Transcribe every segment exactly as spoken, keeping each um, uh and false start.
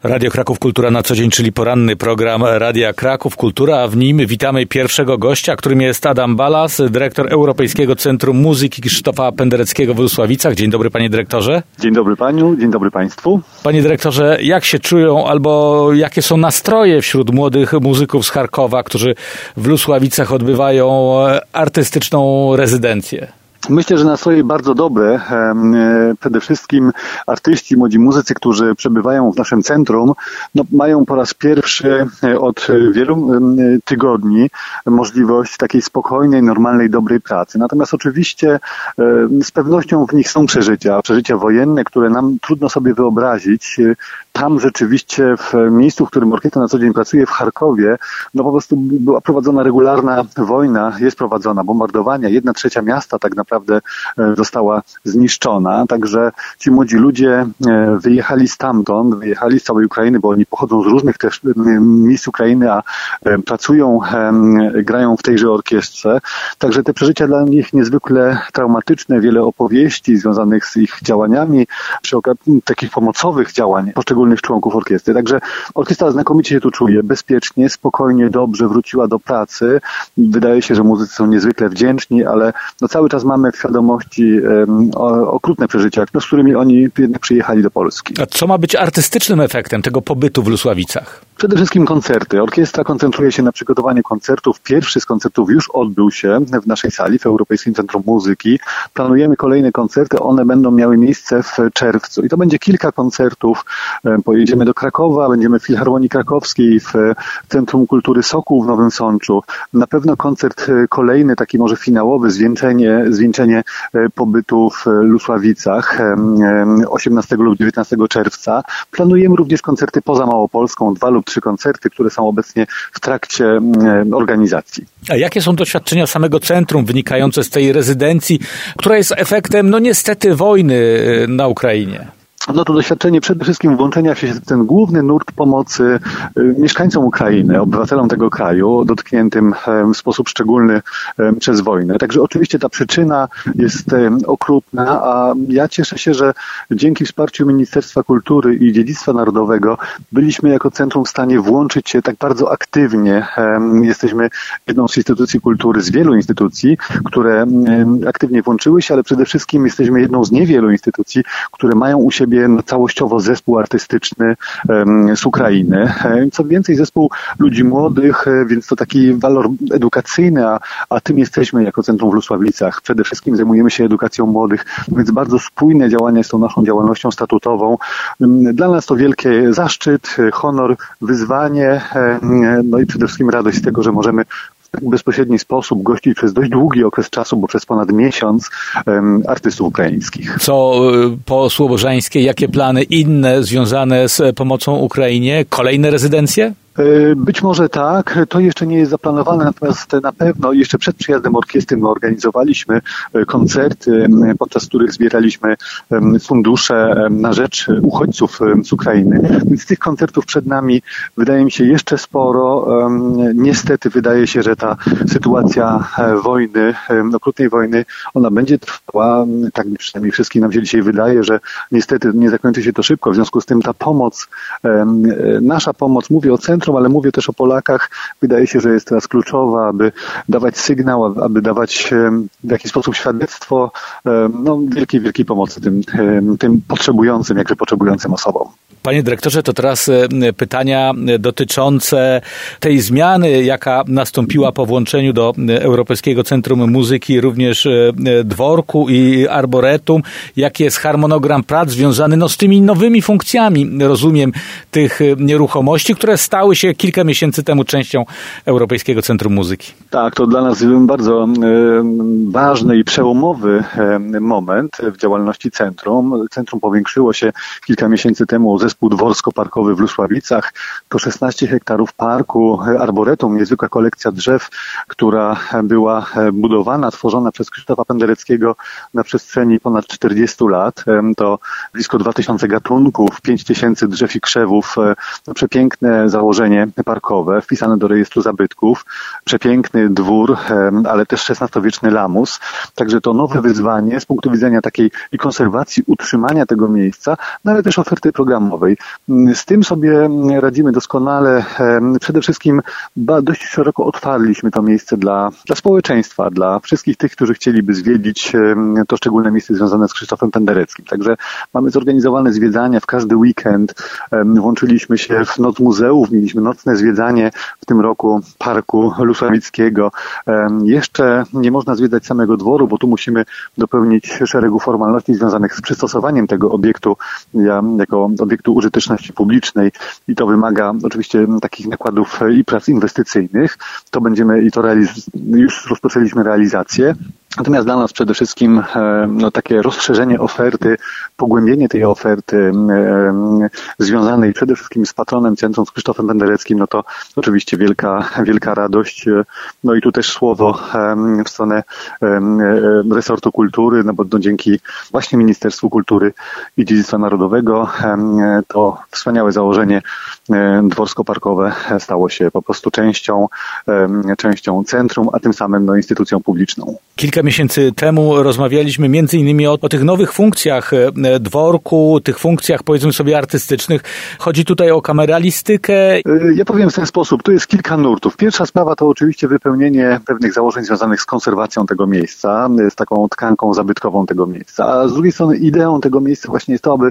Radio Kraków Kultura na co dzień, czyli poranny program Radia Kraków Kultura, a w nim witamy pierwszego gościa, którym jest Adam Balas, dyrektor Europejskiego Centrum Muzyki Krzysztofa Pendereckiego w Lusławicach. Dzień dobry, panie dyrektorze. Dzień dobry panu, dzień dobry państwu. Panie dyrektorze, jak się czują albo jakie są nastroje wśród młodych muzyków z Charkowa, którzy w Lusławicach odbywają artystyczną rezydencję? Myślę, że nastroje bardzo dobre. Przede wszystkim artyści, młodzi muzycy, którzy przebywają w naszym centrum, no, mają po raz pierwszy od wielu tygodni możliwość takiej spokojnej, normalnej, dobrej pracy. Natomiast oczywiście z pewnością w nich są przeżycia, przeżycia wojenne, które nam trudno sobie wyobrazić. Tam rzeczywiście w miejscu, w którym orkiestra na co dzień pracuje, w Charkowie, no po prostu była prowadzona regularna wojna, jest prowadzona, bombardowania, jedna trzecia miasta tak naprawdę została zniszczona, także ci młodzi ludzie wyjechali stamtąd, wyjechali z całej Ukrainy, bo oni pochodzą z różnych też miejsc Ukrainy, a pracują, grają w tejże orkiestrze, także te przeżycia dla nich niezwykle traumatyczne, wiele opowieści związanych z ich działaniami, przy okazji takich pomocowych działań poszczególnych członków orkiestry. Także orkiestra znakomicie się tu czuje, bezpiecznie, spokojnie, dobrze, wróciła do pracy. Wydaje się, że muzycy są niezwykle wdzięczni, ale no cały czas mamy w świadomości um, okrutne przeżycia, no, z którymi oni jednak przyjechali do Polski. A co ma być artystycznym efektem tego pobytu w Lusławicach? Przede wszystkim koncerty. Orkiestra koncentruje się na przygotowaniu koncertów. Pierwszy z koncertów już odbył się w naszej sali, w Europejskim Centrum Muzyki. Planujemy kolejne koncerty. One będą miały miejsce w czerwcu. I to będzie kilka koncertów. Pojedziemy do Krakowa, będziemy w Filharmonii Krakowskiej, w Centrum Kultury Sokół w Nowym Sączu. Na pewno koncert kolejny, taki może finałowy, zwieńczenie, zwieńczenie pobytu w Lusławicach osiemnastego lub dziewiętnastego czerwca. Planujemy również koncerty poza Małopolską, dwa lub trzy koncerty, które są obecnie w trakcie organizacji. A jakie są doświadczenia samego centrum wynikające z tej rezydencji, która jest efektem, no niestety, wojny na Ukrainie? No to doświadczenie przede wszystkim włączenia się w ten główny nurt pomocy mieszkańcom Ukrainy, obywatelom tego kraju, dotkniętym w sposób szczególny przez wojnę. Także oczywiście ta przyczyna jest okrutna, a ja cieszę się, że dzięki wsparciu Ministerstwa Kultury i Dziedzictwa Narodowego byliśmy jako centrum w stanie włączyć się tak bardzo aktywnie. Jesteśmy jedną z instytucji kultury, z wielu instytucji, które aktywnie włączyły się, ale przede wszystkim jesteśmy jedną z niewielu instytucji, które mają u siebie całościowo zespół artystyczny z Ukrainy. Co więcej, zespół ludzi młodych, więc to taki walor edukacyjny, a, a tym jesteśmy jako Centrum w Lusławicach. Przede wszystkim zajmujemy się edukacją młodych, więc bardzo spójne działania z tą naszą działalnością statutową. Dla nas to wielki zaszczyt, honor, wyzwanie, no i przede wszystkim radość z tego, że możemy w tak bezpośredni sposób gościć przez dość długi okres czasu, bo przez ponad miesiąc, um, artystów ukraińskich. Co po Słowożańskiej, jakie plany inne związane z pomocą Ukrainie? Kolejne rezydencje? Być może tak, to jeszcze nie jest zaplanowane, natomiast na pewno jeszcze przed przyjazdem orkiestry my organizowaliśmy koncerty, podczas których zbieraliśmy fundusze na rzecz uchodźców z Ukrainy. Więc tych koncertów przed nami wydaje mi się jeszcze sporo. Niestety wydaje się, że ta sytuacja wojny, okrutnej wojny, ona będzie trwała, tak przynajmniej wszystkim nam się dzisiaj wydaje, że niestety nie zakończy się to szybko. W związku z tym ta pomoc, nasza pomoc, mówię o centrum, ale mówię też o Polakach, wydaje się, że jest teraz kluczowa, aby dawać sygnał, aby dawać w jakiś sposób świadectwo no, wielkiej, wielkiej pomocy tym, tym potrzebującym, jakże potrzebującym osobom. Panie dyrektorze, to teraz pytania dotyczące tej zmiany, jaka nastąpiła po włączeniu do Europejskiego Centrum Muzyki również dworku i arboretum. Jaki jest harmonogram prac związany no, z tymi nowymi funkcjami, rozumiem, tych nieruchomości, które stały się kilka miesięcy temu częścią Europejskiego Centrum Muzyki? Tak, to dla nas bardzo ważny i przełomowy moment w działalności centrum. Centrum powiększyło się kilka miesięcy temu zespół dworsko-parkowy w Lusławicach. To szesnaście hektarów parku, arboretum, niezwykła kolekcja drzew, która była budowana, tworzona przez Krzysztofa Pendereckiego na przestrzeni ponad czterdziestu lat. To blisko dwa tysiące gatunków, pięć tysięcy drzew i krzewów. Przepiękne założenie założenie parkowe, wpisane do rejestru zabytków, przepiękny dwór, ale też szesnastowieczny lamus. Także to nowe wyzwanie z punktu widzenia takiej i konserwacji, utrzymania tego miejsca, no ale też oferty programowej. Z tym sobie radzimy doskonale. Przede wszystkim dość szeroko otwarliśmy to miejsce dla, dla społeczeństwa, dla wszystkich tych, którzy chcieliby zwiedzić to szczególne miejsce związane z Krzysztofem Pendereckim. Także mamy zorganizowane zwiedzania w każdy weekend. Włączyliśmy się w Noc Muzeów, mieliśmy nocne zwiedzanie w tym roku Parku Lusławickiego. Jeszcze nie można zwiedzać samego dworu, bo tu musimy dopełnić szeregu formalności związanych z przystosowaniem tego obiektu jako obiektu użyteczności publicznej i to wymaga oczywiście takich nakładów i prac inwestycyjnych. To będziemy i to realiz- już rozpoczęliśmy realizację. Natomiast dla nas przede wszystkim no, takie rozszerzenie oferty, pogłębienie tej oferty e, związanej przede wszystkim z patronem centrum, z Krzysztofem Pendereckim, no to oczywiście wielka, wielka radość. No i tu też słowo e, w stronę e, resortu kultury, no bo no, dzięki właśnie Ministerstwu Kultury i Dziedzictwa Narodowego e, to wspaniałe założenie e, dworsko-parkowe stało się po prostu częścią, e, częścią centrum, a tym samym no, instytucją publiczną. Kilka miesięcy temu rozmawialiśmy między innymi o, o tych nowych funkcjach dworku, tych funkcjach powiedzmy sobie artystycznych. Chodzi tutaj o kameralistykę. Ja powiem w ten sposób, tu jest kilka nurtów. Pierwsza sprawa to oczywiście wypełnienie pewnych założeń związanych z konserwacją tego miejsca, z taką tkanką zabytkową tego miejsca. A z drugiej strony ideą tego miejsca właśnie jest to, aby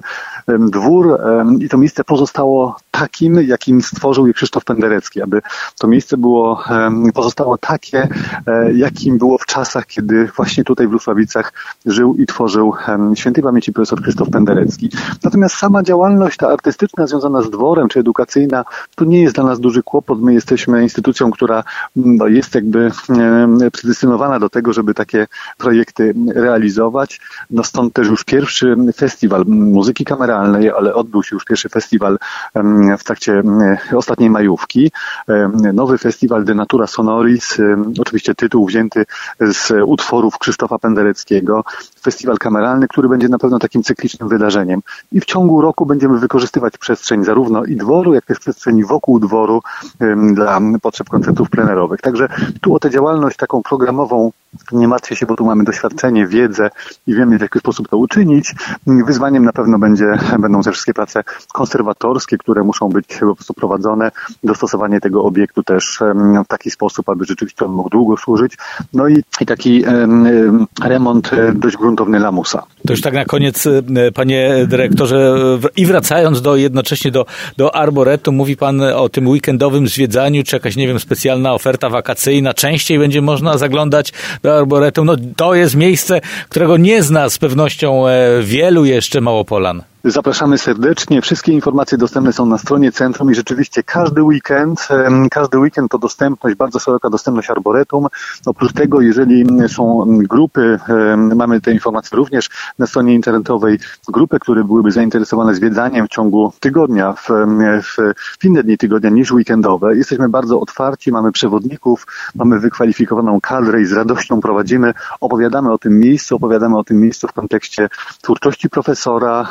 dwór i to miejsce pozostało takim, jakim stworzył je Krzysztof Penderecki, aby to miejsce było, pozostało takie, jakim było w czasach, kiedy właśnie tutaj w Lusławicach żył i tworzył świętej pamięci profesor Krzysztof Penderecki. Natomiast sama działalność ta artystyczna związana z dworem, czy edukacyjna, to nie jest dla nas duży kłopot. My jesteśmy instytucją, która no, jest jakby predestynowana do tego, żeby takie projekty realizować. No stąd też już pierwszy festiwal muzyki kameralnej, ale odbył się już pierwszy festiwal w trakcie ostatniej majówki. Nowy festiwal De Natura Sonoris, oczywiście tytuł wzięty z utworów Krzysztofa Pendereckiego. Festiwal kameralny, który będzie na pewno takim cyklicznym wydarzeniem. I w ciągu roku będziemy wykorzystywać przestrzeń zarówno i dworu, jak też przestrzeni wokół dworu dla potrzeb koncertów plenerowych. Także tu o tę działalność taką programową nie martwię się, bo tu mamy doświadczenie, wiedzę i wiemy, w jaki sposób to uczynić. Wyzwaniem na pewno będzie, będą te wszystkie prace konserwatorskie, które muszą być po prostu prowadzone. Dostosowanie tego obiektu też w taki sposób, aby rzeczywiście on mógł długo służyć. No i, i taki um, remont dość gruntowny lamusa. To już tak na koniec, panie dyrektorze, i wracając do jednocześnie do, do Arboretum, mówi pan o tym weekendowym zwiedzaniu, czy jakaś, nie wiem, specjalna oferta wakacyjna. Częściej będzie można zaglądać do Arboretum. No to jest miejsce, którego nie zna z pewnością wielu jeszcze Małopolan. Zapraszamy serdecznie. Wszystkie informacje dostępne są na stronie centrum i rzeczywiście każdy weekend, każdy weekend to dostępność, bardzo szeroka dostępność Arboretum. Oprócz tego, jeżeli są grupy, mamy te informacje również na stronie internetowej, grupy, które byłyby zainteresowane zwiedzaniem w ciągu tygodnia, w, w, w inne dni tygodnia niż weekendowe. Jesteśmy bardzo otwarci, mamy przewodników, mamy wykwalifikowaną kadrę i z radością prowadzimy, opowiadamy o tym miejscu, opowiadamy o tym miejscu w kontekście twórczości profesora,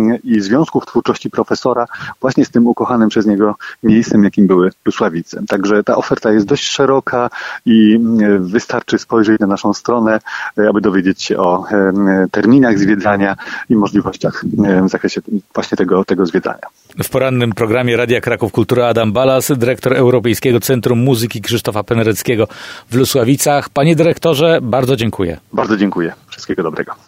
i związków twórczości profesora właśnie z tym ukochanym przez niego miejscem, jakim były Lusławice. Także ta oferta jest dość szeroka i wystarczy spojrzeć na naszą stronę, aby dowiedzieć się o terminach zwiedzania i możliwościach w zakresie właśnie tego, tego zwiedzania. W porannym programie Radia Kraków Kultura Adam Balas, dyrektor Europejskiego Centrum Muzyki Krzysztofa Pendereckiego w Lusławicach. Panie dyrektorze, bardzo dziękuję. Bardzo dziękuję. Wszystkiego dobrego.